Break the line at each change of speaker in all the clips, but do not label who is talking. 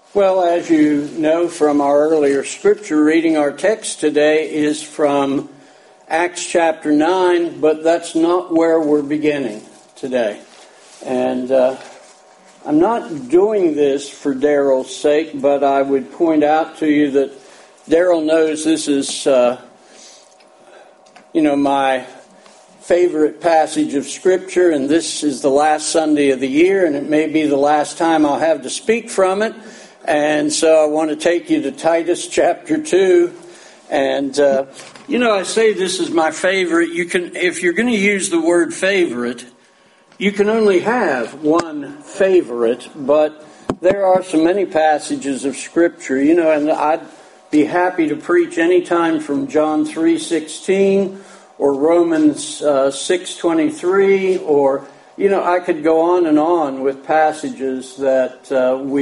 Well, as you know from our earlier scripture reading, our text today is from Acts chapter 9, but that's not where we're beginning today. And I'm not doing this for Daryl's sake, but I would point out to you that Daryl knows this is, my favorite passage of Scripture, and this is the last Sunday of the year, and it may be the last time I'll have to speak from it. And so I want to take you to Titus chapter 2. And, I say this is my favorite. If you're going to use the word favorite, you can only have one favorite, but there are so many passages of Scripture, and I'd be happy to preach anytime from John 3:16 or Romans 6:23, or, I could go on and on with passages that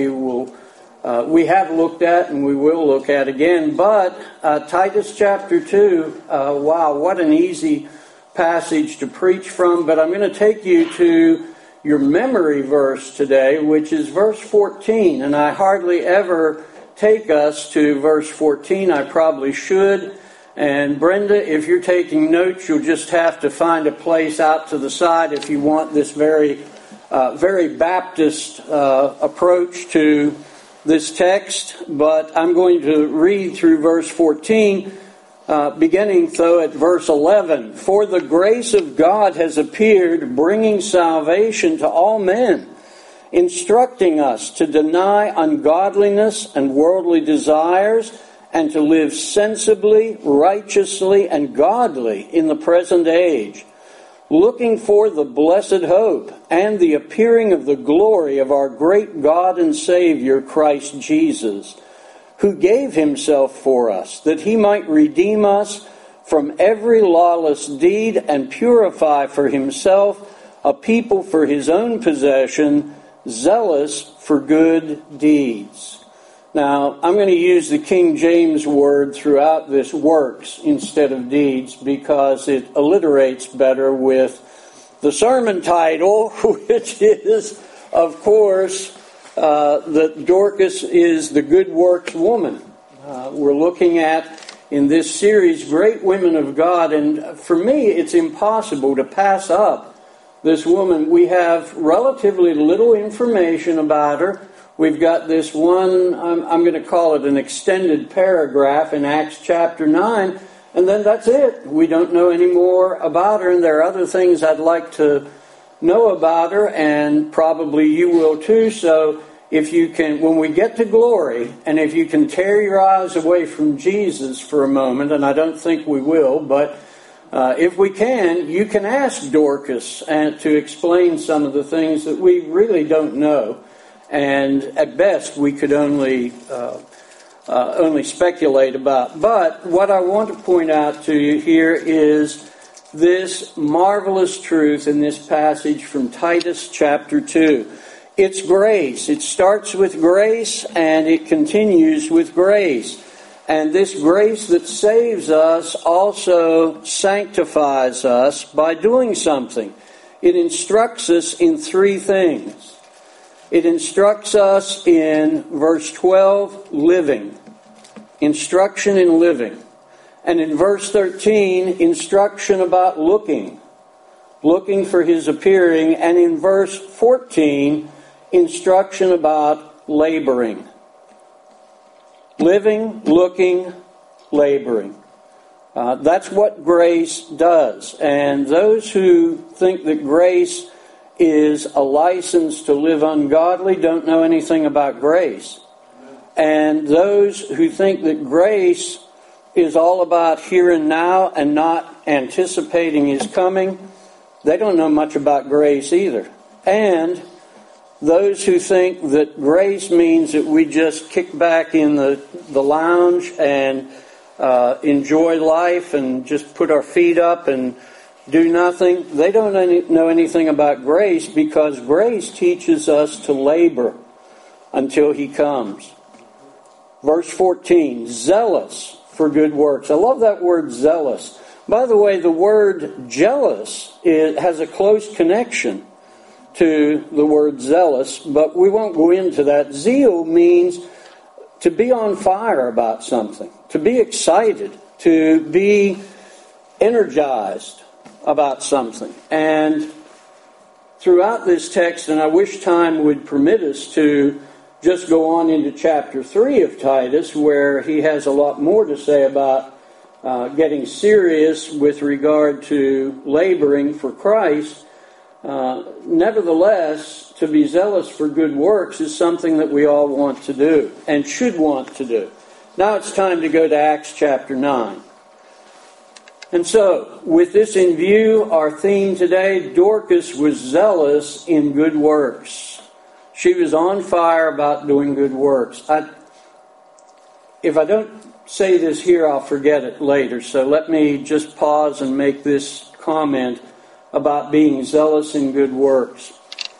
we have looked at and we will look at again. But Titus chapter 2, wow, what an easy passage to preach from. But I'm going to take you to your memory verse today, which is verse 14. And I hardly ever take us to verse 14. I probably should. And Brenda, if you're taking notes, you'll just have to find a place out to the side if you want this very Baptist approach to this text. But I'm going to read through verse 14, beginning though at verse 11. For the grace of God has appeared, bringing salvation to all men, instructing us to deny ungodliness and worldly desires, and to live sensibly, righteously, and godly in the present age, looking for the blessed hope and the appearing of the glory of our great God and Savior, Christ Jesus, who gave himself for us, that he might redeem us from every lawless deed and purify for himself a people for his own possession, zealous for good deeds. Now, I'm going to use the King James word throughout this, works, instead of deeds, because it alliterates better with the sermon title, which is, of course, that Dorcas is the good works woman. We're looking at, in this series, great women of God, and for me, it's impossible to pass up this woman. We have relatively little information about her. We've got this one, I'm going to call it an extended paragraph in Acts chapter 9, and then that's it. We don't know any more about her, and there are other things I'd like to know about her, and probably you will too. So if you can, when we get to glory, and if you can tear your eyes away from Jesus for a moment, and I don't think we will, but if we can, you can ask Dorcas to explain some of the things that we really don't know. And at best, we could only speculate about. But what I want to point out to you here is this marvelous truth in this passage from Titus chapter 2. It's grace. It starts with grace and it continues with grace. And this grace that saves us also sanctifies us by doing something. It instructs us in three things. It instructs us in verse 12, living. Instruction in living. And in verse 13, instruction about looking. Looking for his appearing. And in verse 14, instruction about laboring. Living, looking, laboring. That's what grace does. And those who think that grace is a license to live ungodly don't know anything about grace. And those who think that grace is all about here and now and not anticipating his coming, they don't know much about grace either. And those who think that grace means that we just kick back in the lounge and enjoy life and just put our feet up and do nothing, they don't know anything about grace, because grace teaches us to labor until he comes. Verse 14, zealous for good works. I love that word zealous. By the way, the word jealous has a close connection to the word zealous, but we won't go into that. Zeal means to be on fire about something, to be excited, to be energized about something. And throughout this text, and I wish time would permit us to just go on into chapter 3 of Titus, where he has a lot more to say about getting serious with regard to laboring for Christ. Nevertheless, to be zealous for good works is something that we all want to do and should want to do. Now it's time to go to Acts chapter 9. And so, with this in view, our theme today, Dorcas was zealous in good works. She was on fire about doing good works. If I don't say this here, I'll forget it later. So let me just pause and make this comment about being zealous in good works.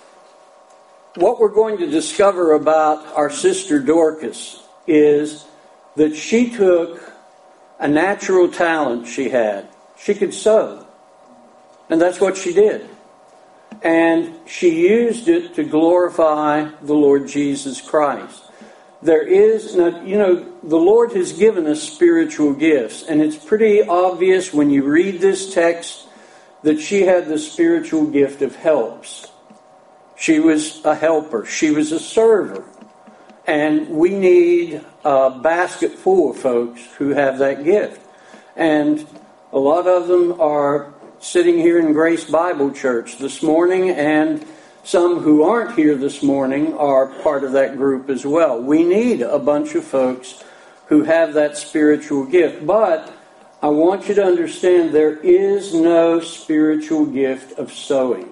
What we're going to discover about our sister Dorcas is that she took a natural talent she had. She could sew. And that's what she did. And she used it to glorify the Lord Jesus Christ. There is, the Lord has given us spiritual gifts. And it's pretty obvious when you read this text that she had the spiritual gift of helps. She was a helper. She was a server. And we need a basket full of folks who have that gift. And a lot of them are sitting here in Grace Bible Church this morning, and some who aren't here this morning are part of that group as well. We need a bunch of folks who have that spiritual gift. But I want you to understand there is no spiritual gift of sowing.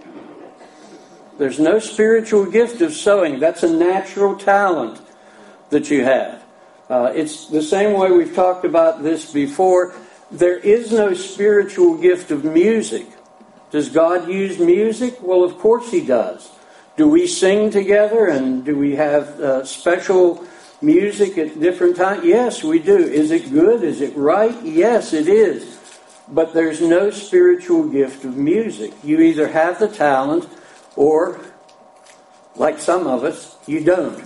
There's no spiritual gift of sowing. That's a natural talent that you have. It's the same way we've talked about this before. There is no spiritual gift of music. Does God use music? Well, of course He does. Do we sing together and do we have special music at different times? Yes, we do. Is it good? Is it right? Yes, it is. But there's no spiritual gift of music. You either have the talent or, like some of us, you don't.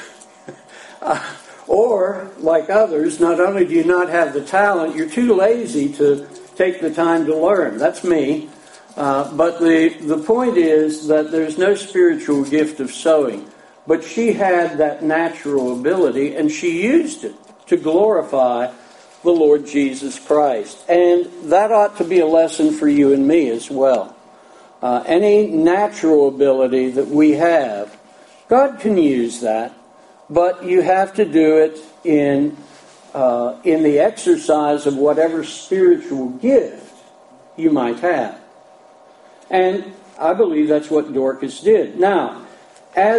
Or, like others, not only do you not have the talent, you're too lazy to take the time to learn. That's me. But the point is that there's no spiritual gift of sowing. But she had that natural ability, and she used it to glorify the Lord Jesus Christ. And that ought to be a lesson for you and me as well. Any natural ability that we have, God can use that, but you have to do it in the exercise of whatever spiritual gift you might have. And I believe that's what Dorcas did. Now, I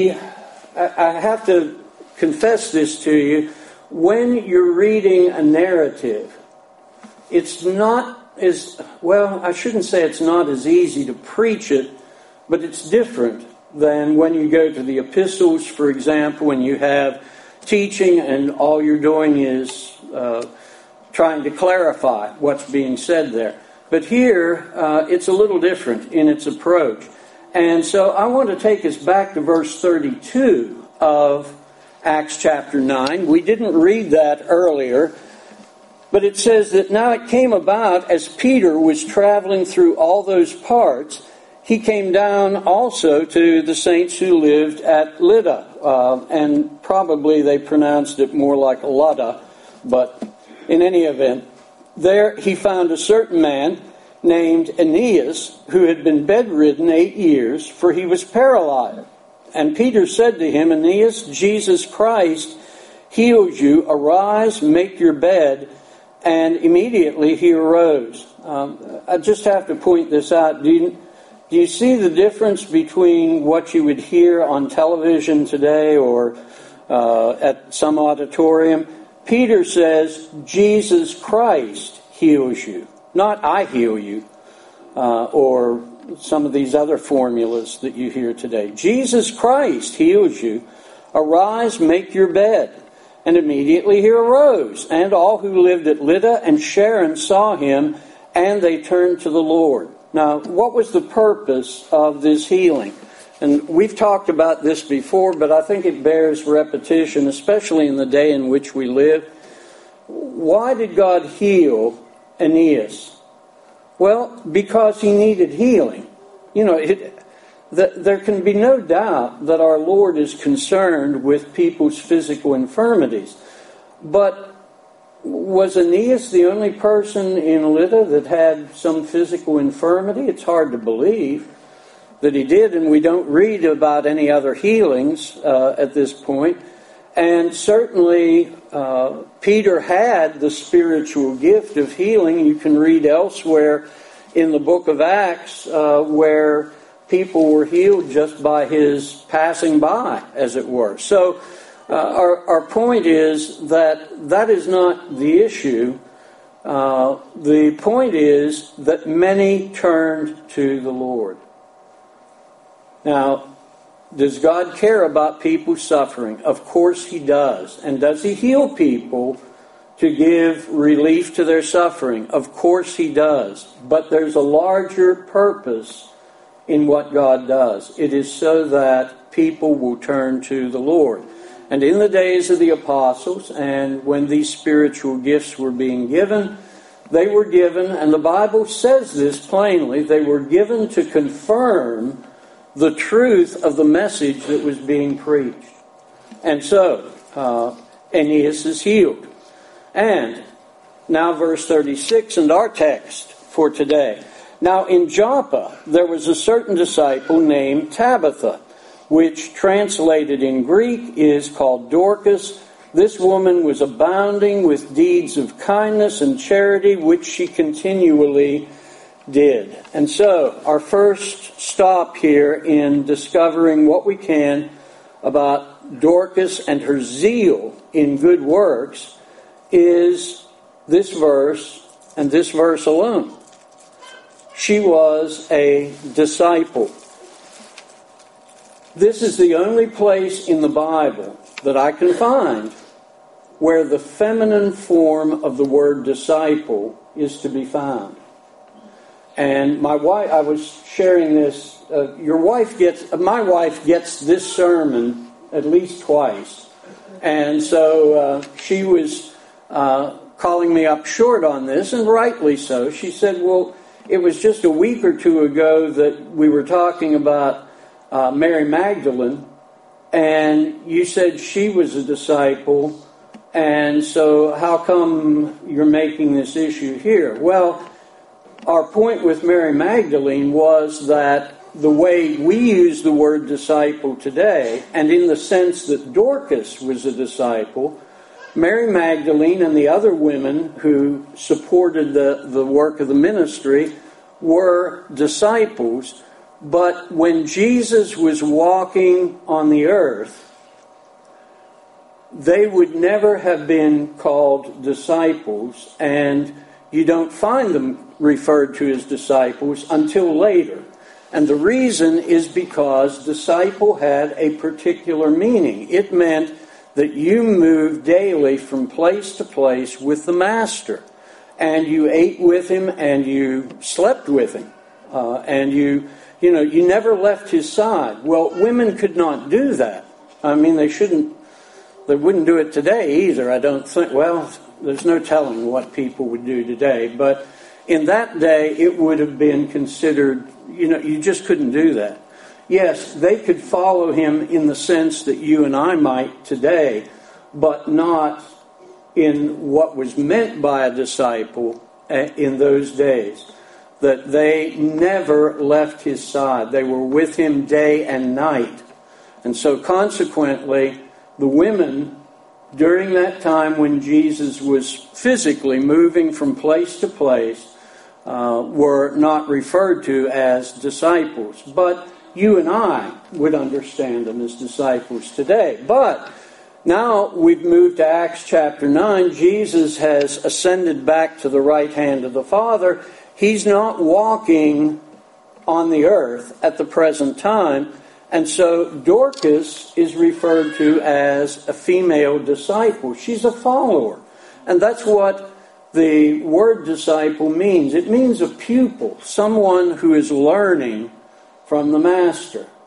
have to confess this to you, when you're reading a narrative, it's not I shouldn't say it's not as easy to preach it, but it's different than when you go to the epistles, for example, when you have teaching and all you're doing is trying to clarify what's being said there. But here, it's a little different in its approach. And so I want to take us back to verse 32 of Acts chapter 9. We didn't read that earlier. But it says that now it came about as Peter was traveling through all those parts, he came down also to the saints who lived at Lydda. And probably they pronounced it more like Lydda. But in any event, there he found a certain man named Aeneas who had been bedridden 8 years, for he was paralyzed. And Peter said to him, Aeneas, Jesus Christ heals you. Arise, make your bed. And immediately he arose. I just have to point this out. Do you see the difference between what you would hear on television today or at some auditorium? Peter says, Jesus Christ heals you. Not I heal you, or some of these other formulas that you hear today. Jesus Christ heals you. Arise, make your bed. And immediately he arose, and all who lived at Lydda and Sharon saw him, and they turned to the Lord. Now, what was the purpose of this healing? And we've talked about this before, but I think it bears repetition, especially in the day in which we live. Why did God heal Aeneas? Well, because he needed healing. There can be no doubt that our Lord is concerned with people's physical infirmities. But was Aeneas the only person in Lydda that had some physical infirmity? It's hard to believe that he did, and we don't read about any other healings at this point. And certainly Peter had the spiritual gift of healing. You can read elsewhere in the book of Acts where people were healed just by his passing by, as it were. So our point is that is not the issue. The point is that many turned to the Lord. Now, does God care about people suffering? Of course he does. And does he heal people to give relief to their suffering? Of course he does. But there's a larger purpose in what God does. It is so that people will turn to the Lord. And in the days of the apostles, and when these spiritual gifts were being given, they were given, and the Bible says this plainly, they were given to confirm the truth of the message that was being preached. And so, Aeneas is healed. And now verse 36 and our text for today. Now in Joppa there was a certain disciple named Tabitha, which translated in Greek is called Dorcas. This woman was abounding with deeds of kindness and charity, which she continually did. And so, our first stop here in discovering what we can about Dorcas and her zeal in good works is this verse, and this verse alone. She was a disciple. This is the only place in the Bible that I can find where the feminine form of the word disciple is to be found. And my wife, I was sharing this, my wife gets this sermon at least twice. And so she was calling me up short on this, and rightly so. She said, well, it was just a week or two ago that we were talking about Mary Magdalene, and you said she was a disciple, and so how come you're making this issue here? Well, our point with Mary Magdalene was that the way we use the word disciple today, and in the sense that Dorcas was a disciple, Mary Magdalene and the other women who supported the work of the ministry were disciples. But when Jesus was walking on the earth, they would never have been called disciples, and you don't find them referred to as disciples until later. And the reason is because disciple had a particular meaning. It meant that you moved daily from place to place with the Master, and you ate with him and you slept with him, and you never left his side. Well, women could not do that. I mean, they wouldn't do it today either, I don't think. Well, there's no telling what people would do today, but in that day it would have been considered, you just couldn't do that. Yes, they could follow him in the sense that you and I might today, but not in what was meant by a disciple in those days. That they never left his side. They were with him day and night. And so consequently, the women, during that time when Jesus was physically moving from place to place, were not referred to as disciples. But you and I would understand them as disciples today. But now we've moved to Acts chapter 9. Jesus has ascended back to the right hand of the Father. He's not walking on the earth at the present time. And so Dorcas is referred to as a female disciple. She's a follower. And that's what the word disciple means. It means a pupil, someone who is learning from the Master.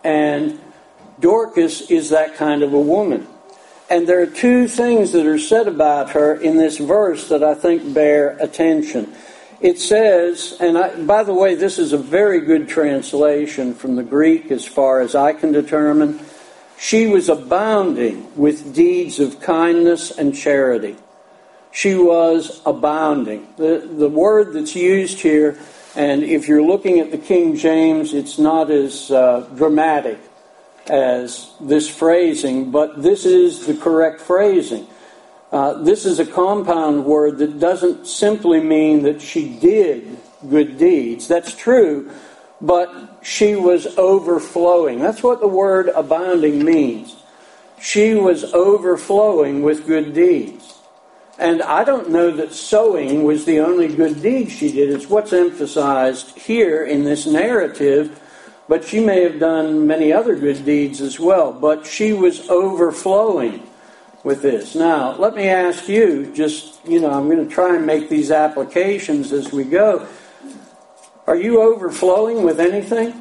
And Dorcas is that kind of a woman. And there are two things that are said about her in this verse that I think bear attention. It says, and by the way, this is a very good translation from the Greek as far as I can determine. She was abounding with deeds of kindness and charity. She was abounding. The word that's used here, and if you're looking at the King James, it's not as dramatic as this phrasing, but this is the correct phrasing. This is a compound word that doesn't simply mean that she did good deeds. That's true, but she was overflowing. That's what the word abounding means. She was overflowing with good deeds. And I don't know that sowing was the only good deed she did. It's what's emphasized here in this narrative, but she may have done many other good deeds as well. But she was overflowing with this. Now, let me ask you, I'm going to try and make these applications as we go. Are you overflowing with anything?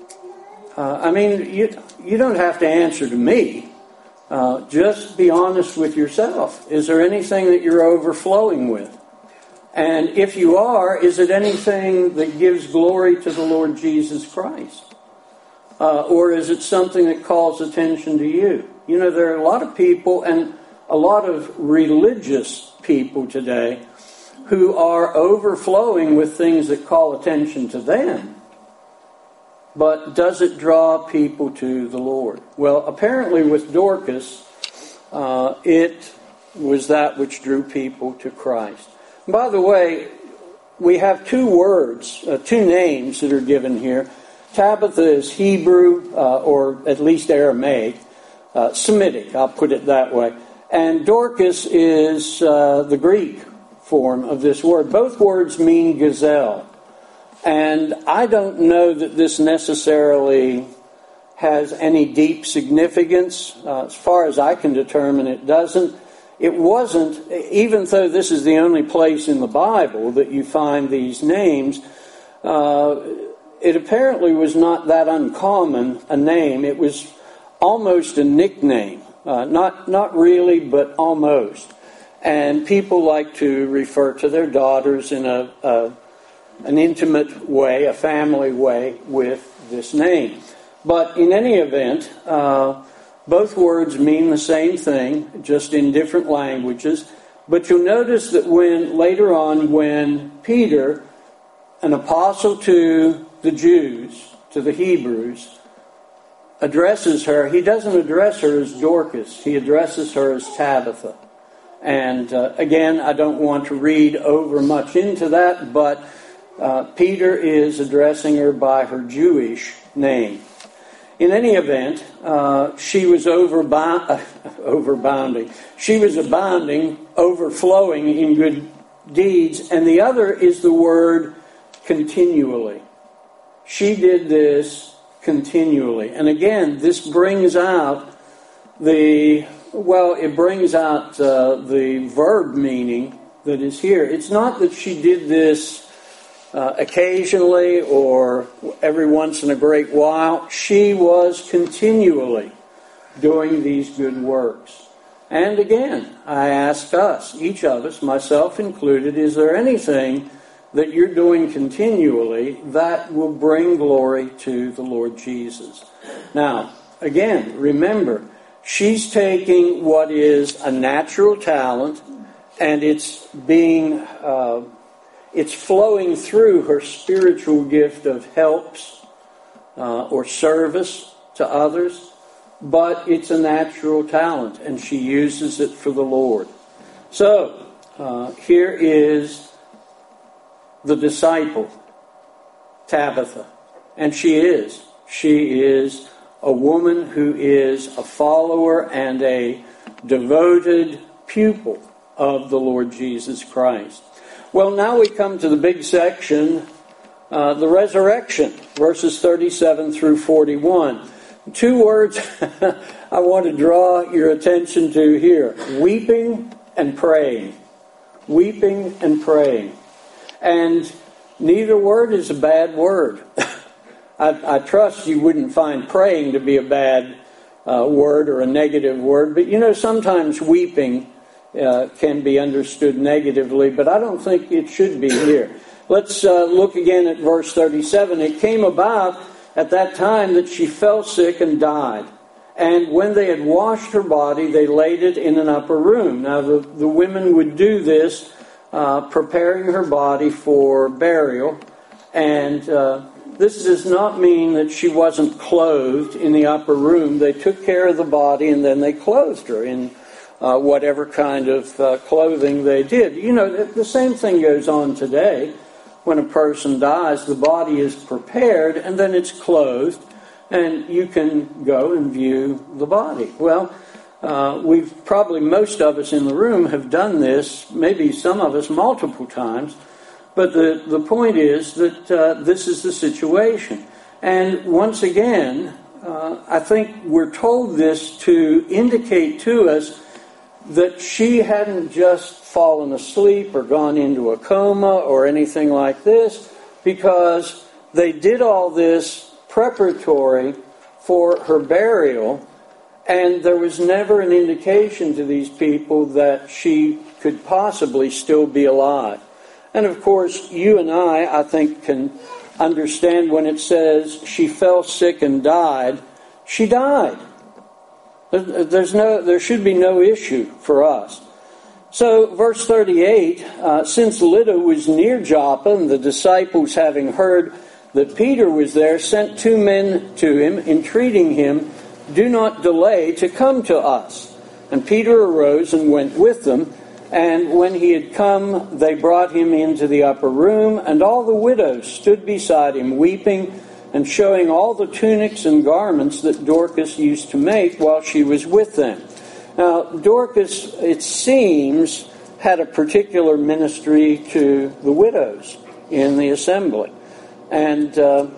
You don't have to answer to me. Just be honest with yourself. Is there anything that you're overflowing with? And if you are, is it anything that gives glory to the Lord Jesus Christ? Or is it something that calls attention to you? You know, there are a lot of people, and a lot of religious people today, who are overflowing with things that call attention to them. But does it draw people to the Lord? Well, apparently with Dorcas, it was that which drew people to Christ. And by the way, we have two names that are given here. Tabitha is Hebrew, or at least Aramaic, Semitic, I'll put it that way. And Dorcas is the Greek form of this word. Both words mean gazelle. And I don't know that this necessarily has any deep significance. As far as I can determine, it doesn't. It wasn't, even though this is the only place in the Bible that you find these names, it apparently was not that uncommon a name. It was almost a nickname. Not really, but almost. And people like to refer to their daughters in an intimate way, a family way, with this name. But in any event, both words mean the same thing, just in different languages. But you'll notice that later on, when Peter, an apostle to the Jews, to the Hebrews, addresses her, he doesn't address her as Dorcas. He addresses her as Tabitha. And again, I don't want to read over much into that, but Peter is addressing her by her Jewish name. In any event, she was overbounding. She was abounding, overflowing in good deeds. And the other is the word continually. She did this continually. And again, this brings out the verb meaning that is here. It's not that she did this occasionally or every once in a great while. She was continually doing these good works. And again, I ask us, each of us, myself included, is there anything that you're doing continually that will bring glory to the Lord Jesus? Now, again, remember, she's taking what is a natural talent and it's flowing through her spiritual gift of helps or service to others, but it's a natural talent and she uses it for the Lord. So, here is the disciple, Tabitha, and she is a woman who is a follower and a devoted pupil of the Lord Jesus Christ. Well, now we come to the big section, the resurrection, verses 37 through 41. Two words I want to draw your attention to here: weeping and praying. Weeping and praying. And neither word is a bad word. I trust you wouldn't find praying to be a bad word or a negative word, but sometimes weeping can be understood negatively, but I don't think it should be here. Let's look again at verse 37. It came about at that time that she fell sick and died. And when they had washed her body, they laid it in an upper room. Now, the women would do this, preparing her body for burial. And this does not mean that she wasn't clothed in the upper room. They took care of the body, and then they clothed her in whatever kind of clothing they did. The same thing goes on today. When a person dies, the body is prepared, and then it's clothed. And you can go and view the body. Well, most of us in the room have done this, maybe some of us multiple times, but the point is that this is the situation. And once again, I think we're told this to indicate to us that she hadn't just fallen asleep or gone into a coma or anything like this, because they did all this preparatory for her burial, and there was never an indication to these people that she could possibly still be alive. And of course, you and I think, can understand when it says she fell sick and died. She died. There should be no issue for us. So, verse 38, since Lydda was near Joppa, and the disciples, having heard that Peter was there, sent 2 men to him, entreating him, "Do not delay to come to us." And Peter arose and went with them. And when he had come, they brought him into the upper room, and all the widows stood beside him, weeping, and showing all the tunics and garments that Dorcas used to make while she was with them. Now, Dorcas, it seems, had a particular ministry to the widows in the assembly. And the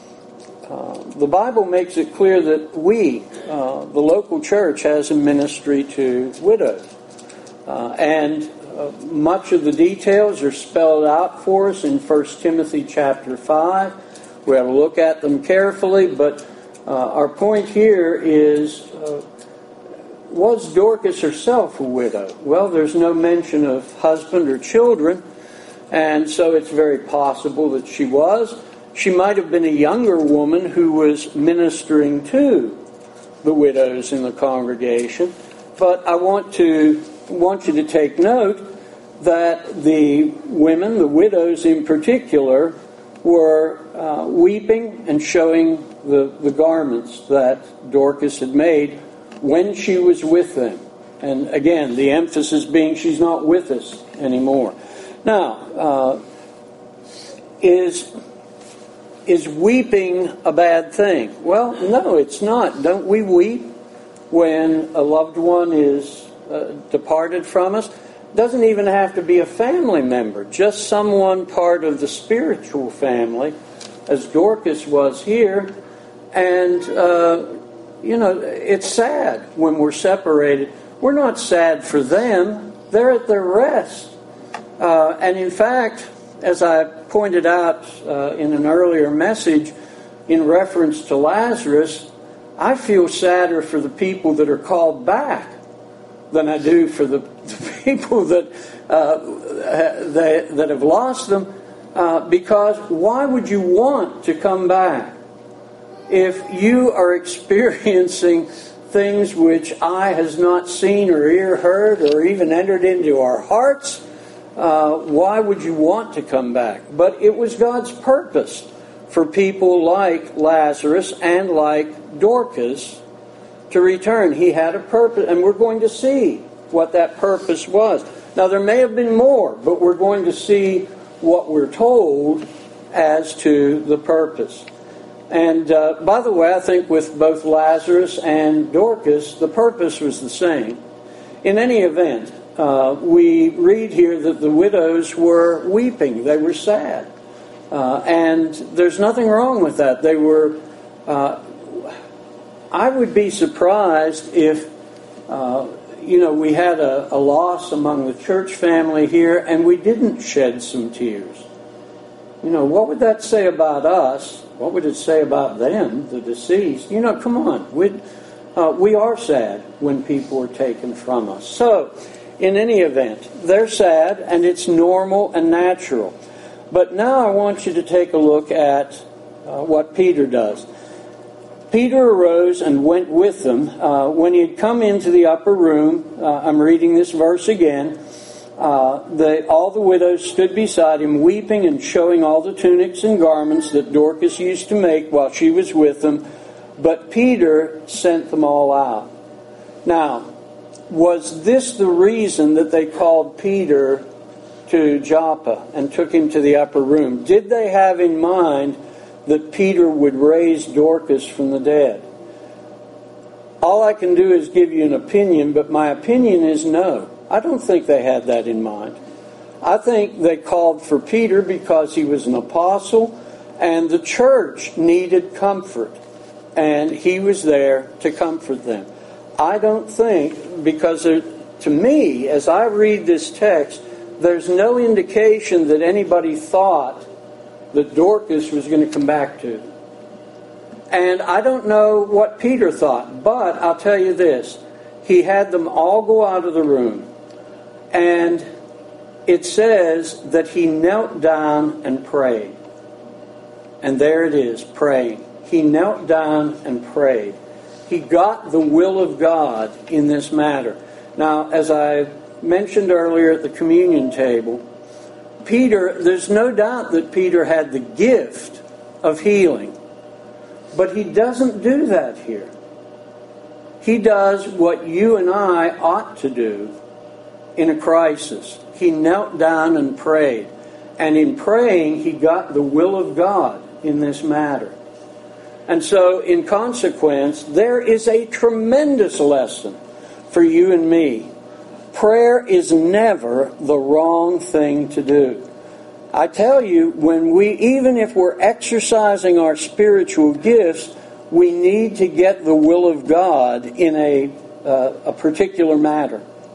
Bible makes it clear that the local church, has a ministry to widows. And much of the details are spelled out for us in 1 Timothy chapter 5. We have to look at them carefully, but our point here is, was Dorcas herself a widow? Well, there's no mention of husband or children, and so it's very possible that she was. She might have been a younger woman who was ministering to the widows in the congregation. But I want you to take note that the women, the widows in particular, were weeping and showing the garments that Dorcas had made when she was with them. And again, the emphasis being she's not with us anymore. Now, is weeping a bad thing? Well, no, it's not. Don't we weep when a loved one is departed from us? Doesn't even have to be a family member, just someone part of the spiritual family, as Dorcas was here. And, it's sad when we're separated. We're not sad for them. They're at their rest. And in fact, as I pointed out in an earlier message in reference to Lazarus, I feel sadder for the people that are called back than I do for the people that have lost them. Because why would you want to come back if you are experiencing things which eye has not seen or ear heard or even entered into our hearts? Why would you want to come back? But it was God's purpose for people like Lazarus and like Dorcas to return. He had a purpose, and we're going to see what that purpose was. Now, there may have been more, but we're going to see what we're told as to the purpose. And by the way, I think with both Lazarus and Dorcas, the purpose was the same. In any event, we read here that the widows were weeping. They were sad. And there's nothing wrong with that. They were... I would be surprised if, we had a loss among the church family here and we didn't shed some tears. What would that say about us what would it say about them, the deceased? Come on. We are sad when people are taken from us. So, in any event, they're sad, and it's normal and natural. But now I want you to take a look at what Peter does. Peter arose and went with them. When he had come into the upper room, I'm reading this verse again, all the widows stood beside him, weeping and showing all the tunics and garments that Dorcas used to make while she was with them. But Peter sent them all out. Now, was this the reason that they called Peter to Joppa and took him to the upper room? Did they have in mind that Peter would raise Dorcas from the dead? All I can do is give you an opinion, but my opinion is no. I don't think they had that in mind. I think they called for Peter because he was an apostle and the church needed comfort, and he was there to comfort them. I don't think, because to me, as I read this text, there's no indication that anybody thought that Dorcas was going to come back to. And I don't know what Peter thought, but I'll tell you this. He had them all go out of the room. And it says that he knelt down and prayed. And there it is, praying. He knelt down and prayed. He got the will of God in this matter. Now, as I mentioned earlier at the communion table, there's no doubt that Peter had the gift of healing. But he doesn't do that here. He does what you and I ought to do in a crisis. He knelt down and prayed. And in praying, he got the will of God in this matter. And so, in consequence, there is a tremendous lesson for you and me. Prayer is never the wrong thing to do. I tell you, even if we're exercising our spiritual gifts, we need to get the will of God in a particular matter.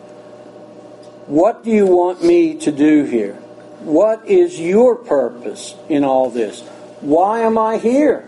What do you want me to do here? What is your purpose in all this? Why am I here?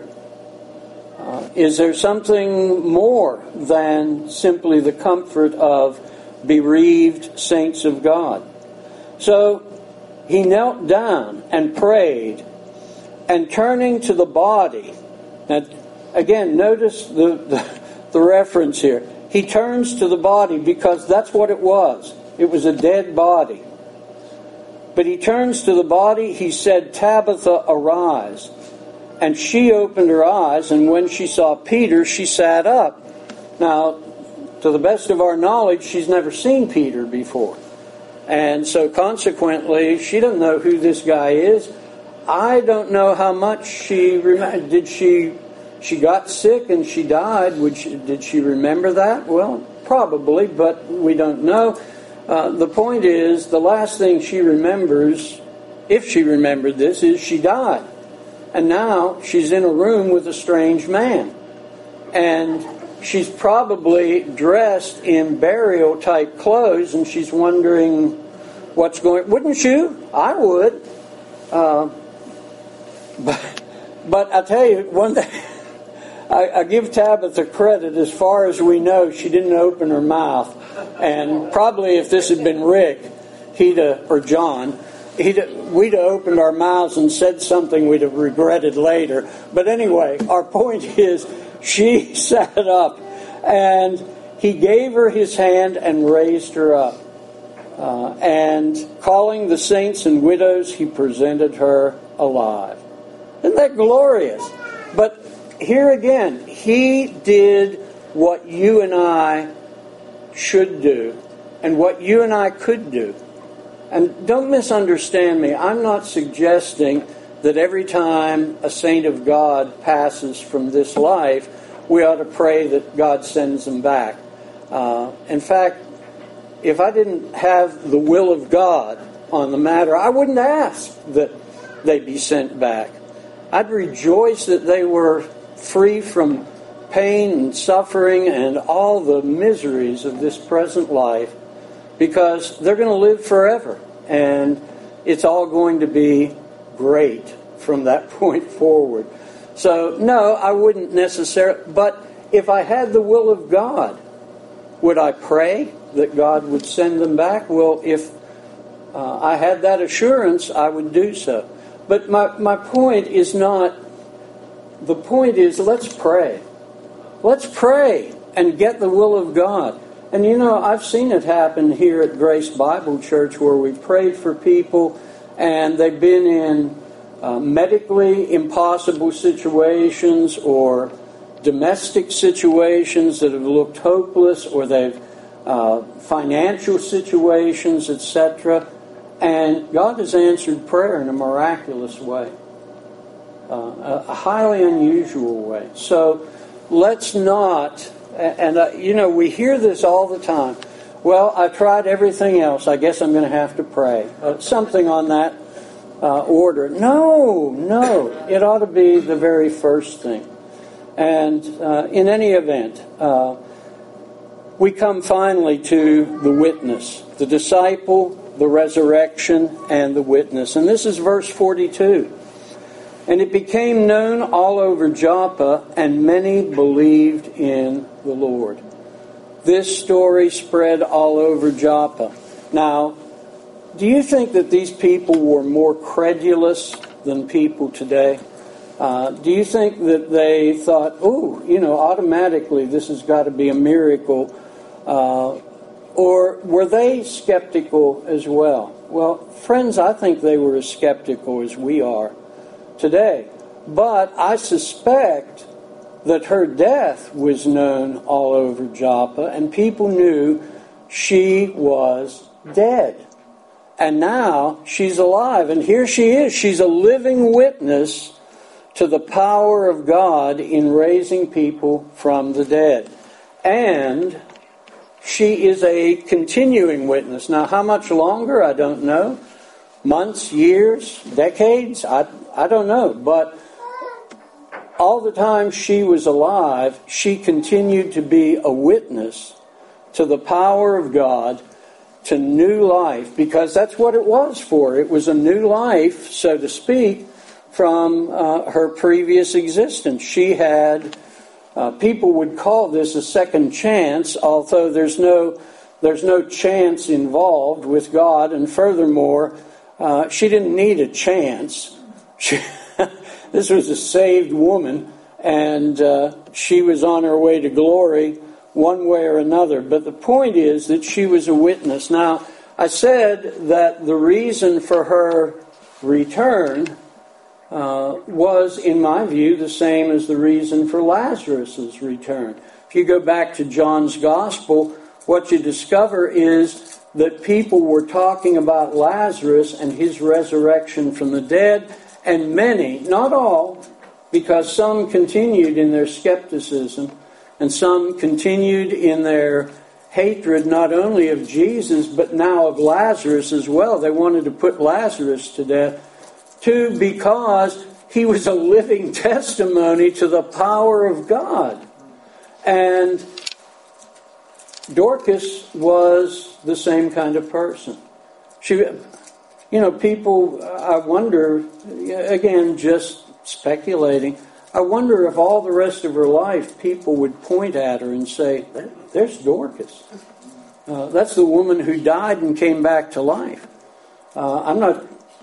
Is there something more than simply the comfort of bereaved saints of God? So he knelt down and prayed, and turning to the body. Now, again, notice the reference here. He turns to the body because that's what it was. It was a dead body. But he turns to the body, he said, "Tabitha, arise." And she opened her eyes, and when she saw Peter, she sat up. Now, to the best of our knowledge, she's never seen Peter before. And so consequently, she doesn't know who this guy is. I don't know how much she remembered. Did she got sick and she died? Did she remember that? Well, probably, but we don't know. The point is, the last thing she remembers, if she remembered this, is she died. And now she's in a room with a strange man. And she's probably dressed in burial-type clothes, and she's wondering what's going on. Wouldn't you? I would. But I tell you, one thing, I give Tabitha credit. As far as we know, she didn't open her mouth. And probably if this had been Rick, or John, we'd have opened our mouths and said something we'd have regretted later. But anyway, our point is, she sat up, and he gave her his hand and raised her up. And calling the saints and widows, he presented her alive. Isn't that glorious? But here again, he did what you and I should do, and what you and I could do. And don't misunderstand me. I'm not suggesting that every time a saint of God passes from this life, we ought to pray that God sends them back. In fact, if I didn't have the will of God on the matter, I wouldn't ask that they be sent back. I'd rejoice that they were free from pain and suffering and all the miseries of this present life, because they're going to live forever, and it's all going to be great from that point forward. So, no, I wouldn't necessarily. But if I had the will of God, would I pray that God would send them back? Well, if I had that assurance, I would do so. But my point is not, the point is let's pray. Let's pray and get the will of God. And you know, I've seen it happen here at Grace Bible Church where we prayed for people and they've been in medically impossible situations or domestic situations that have looked hopeless, or they've financial situations, etc. And God has answered prayer in a miraculous way, a highly unusual way. So let's not, and you know, we hear this all the time. Well, I tried everything else. I guess I'm going to have to pray. Something on that order. No. It ought to be the very first thing. And in any event, we come finally to the witness, the disciple, the resurrection, and the witness. And this is verse 42. And it became known all over Joppa, and many believed in the Lord. This story spread all over Joppa. Now, do you think that these people were more credulous than people today? Do you think that they thought, automatically this has got to be a miracle? Or were they skeptical as well? Well, friends, I think they were as skeptical as we are today. But I suspect that her death was known all over Joppa, and people knew she was dead. And now she's alive, and here she is. She's a living witness to the power of God in raising people from the dead. And she is a continuing witness. Now, how much longer? I don't know. Months, years, decades? I don't know. But all the time she was alive, she continued to be a witness to the power of God, to new life, because that's what it was for. It was a new life, so to speak, from her previous existence. She had, people would call this a second chance, although there's no chance involved with God, and furthermore, she didn't need a chance. This was a saved woman, and she was on her way to glory one way or another. But the point is that she was a witness. Now, I said that the reason for her return was, in my view, the same as the reason for Lazarus' return. If you go back to John's Gospel, what you discover is that people were talking about Lazarus and his resurrection from the dead, and many, not all, because some continued in their skepticism, and some continued in their hatred not only of Jesus, but now of Lazarus as well. They wanted to put Lazarus to death, too, because he was a living testimony to the power of God. And Dorcas was the same kind of person. She, people, I wonder, again, just speculating, I wonder if all the rest of her life people would point at her and say, there's Dorcas. That's the woman who died and came back to life. I'm not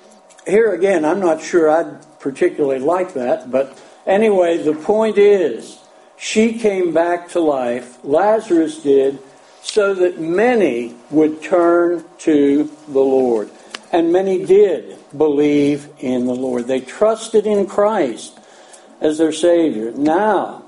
sure I'd particularly like that, but anyway, the point is, she came back to life, Lazarus did, so that many would turn to the Lord. And many did believe in the Lord. They trusted in Christ as their Savior. Now,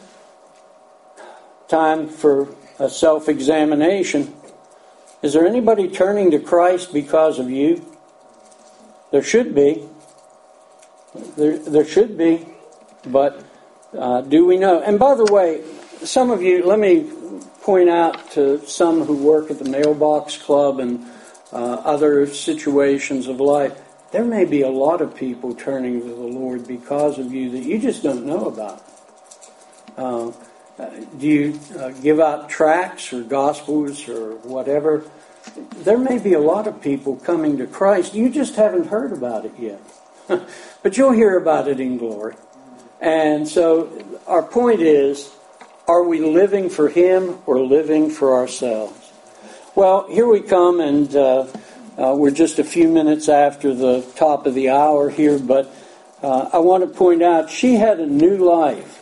time for a self-examination. Is there anybody turning to Christ because of you? There should be. There should be. But do we know? And by the way, some of you, let me point out to some who work at the Mailbox Club and other situations of life, there may be a lot of people turning to the Lord because of you that you just don't know about. Do you give out tracts or gospels or whatever? There may be a lot of people coming to Christ. You just haven't heard about it yet. But you'll hear about it in glory. And so our point is, are we living for Him or living for ourselves? Well, here we come, and we're just a few minutes after the top of the hour here, but I want to point out she had a new life.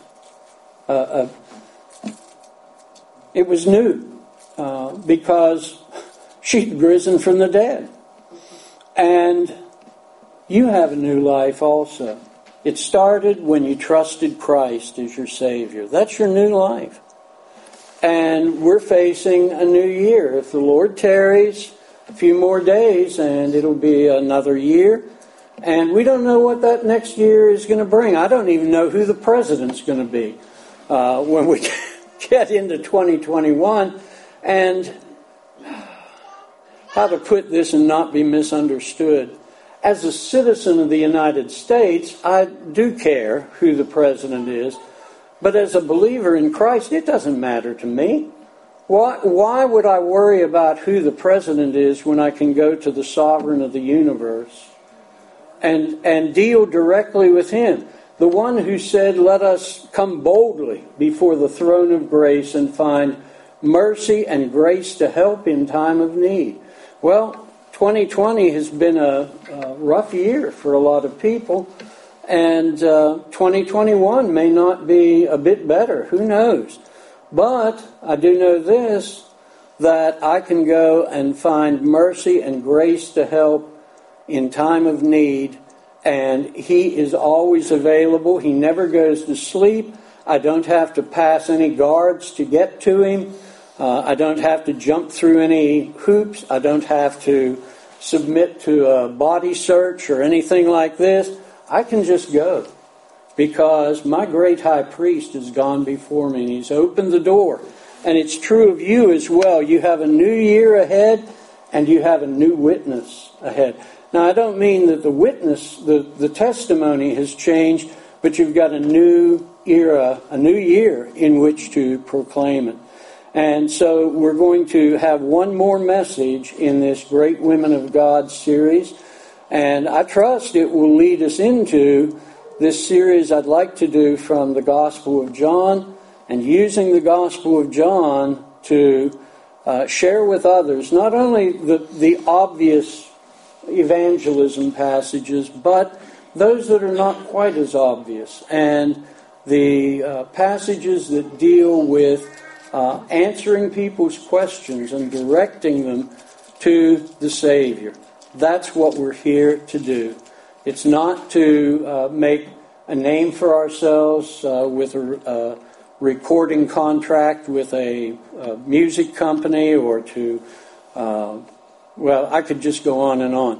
It was new because she'd risen from the dead. And you have a new life also. It started when you trusted Christ as your Savior. That's your new life. And we're facing a new year. If the Lord tarries a few more days, and it'll be another year. And we don't know what that next year is going to bring. I don't even know who the president's going to be when we get into 2021. And how to put this and not be misunderstood. As a citizen of the United States, I do care who the president is. But as a believer in Christ, it doesn't matter to me. Why would I worry about who the president is when I can go to the sovereign of the universe and deal directly with Him? The one who said, let us come boldly before the throne of grace and find mercy and grace to help in time of need. Well, 2020 has been a rough year for a lot of people, and 2021 may not be a bit better. Who knows? But I do know this, that I can go and find mercy and grace to help in time of need, and He is always available. He never goes to sleep. I don't have to pass any guards to get to Him. I don't have to jump through any hoops. I don't have to submit to a body search or anything like this. I can just go because my great high priest has gone before me and He's opened the door. And it's true of you as well. You have a new year ahead and you have a new witness ahead. Now, I don't mean that the witness, the testimony has changed, but you've got a new era, a new year in which to proclaim it. And so we're going to have one more message in this Great Women of God series. And I trust it will lead us into this series I'd like to do from the Gospel of John, and using the Gospel of John to share with others not only the obvious evangelism passages, but those that are not quite as obvious, and the passages that deal with answering people's questions and directing them to the Savior. That's what we're here to do. It's not to make a name for ourselves with a recording contract with a music company, or to, well, I could just go on and on.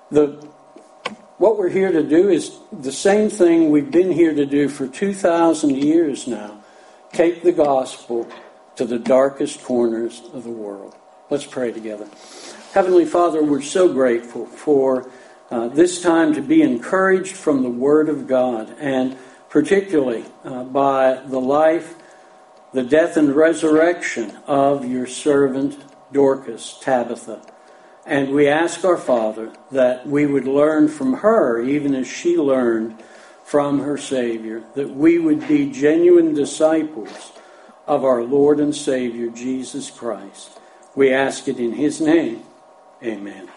What we're here to do is the same thing we've been here to do for 2,000 years now. Take the gospel to the darkest corners of the world. Let's pray together. Heavenly Father, we're so grateful for this time to be encouraged from the Word of God, and particularly by the life, the death and resurrection of your servant Dorcas, Tabitha. And we ask our Father that we would learn from her, even as she learned from her Savior, that we would be genuine disciples of our Lord and Savior, Jesus Christ. We ask it in His name. Amen.